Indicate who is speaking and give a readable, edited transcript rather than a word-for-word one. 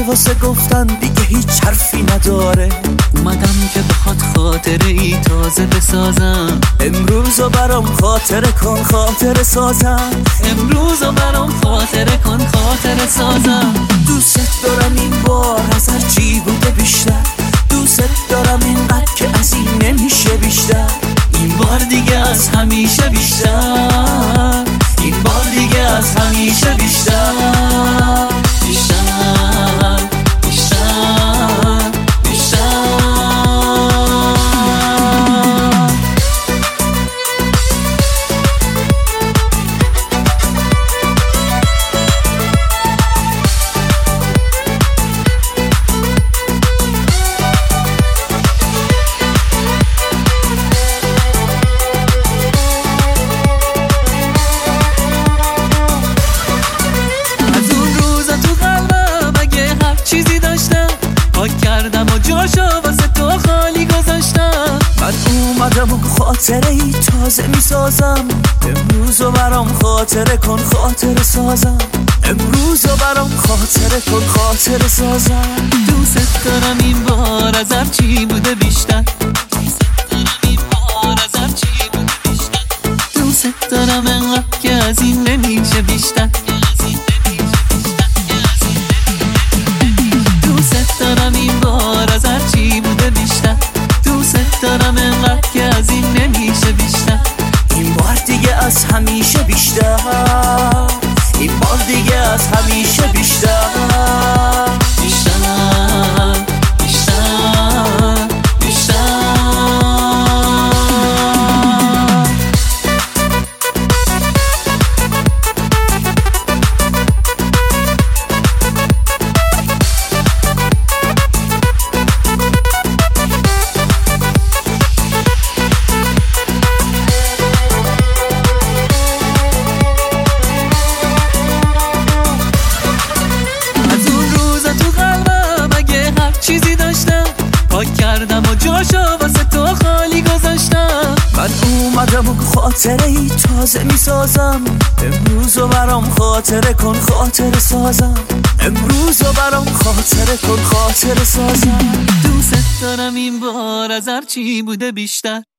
Speaker 1: واسه گفتن دیگه هیچ حرفی نداره.
Speaker 2: اومدم که بخواد خاطره ای تازه بسازم.
Speaker 1: امروزو برام خاطره کن خاطره سازم.
Speaker 2: امروزو برام خاطره کن خاطره سازم.
Speaker 1: دوست دارم این بار از هر چی بوده بیشتر. دوست دارم اینقدر که از این نمیشه بیشتر.
Speaker 2: این بار دیگه از همیشه بیشتر. این بار دیگه از همیشه بیشتر. بیشتر بیشتر بیشتر. کردم و جاشو واسه تو خالی گذاشتم.
Speaker 1: من اومدم و خاطره ای تازه میسازم. امروزو برام خاطره کن خاطره سازم. امروزو برام خاطره کن خاطره سازم.
Speaker 2: دوست دارم این بار از هر چی بوده بیشتر. دوست دارم انقدر که از این نمیشه بیشتر. دارم این بار از هر چی بوده بیشتر. دوست دارم انقدر که از این نمیشه بیشتر.
Speaker 1: این بار دیگه از همیشه بیشتر. این بار دیگه از همیشه بیشتر.
Speaker 2: بیشتر بیشتر بیشتر. چیزی داشتم پاک کردم و جاشو واسه تو خالی گذاشتم.
Speaker 1: من اومدم و خاطره ای تازه میسازم. امروزو برام خاطره کن خاطره سازم. امروزو برام خاطره کن خاطره سازم.
Speaker 2: دوست دارم این بار از هر چی بوده بیشتر.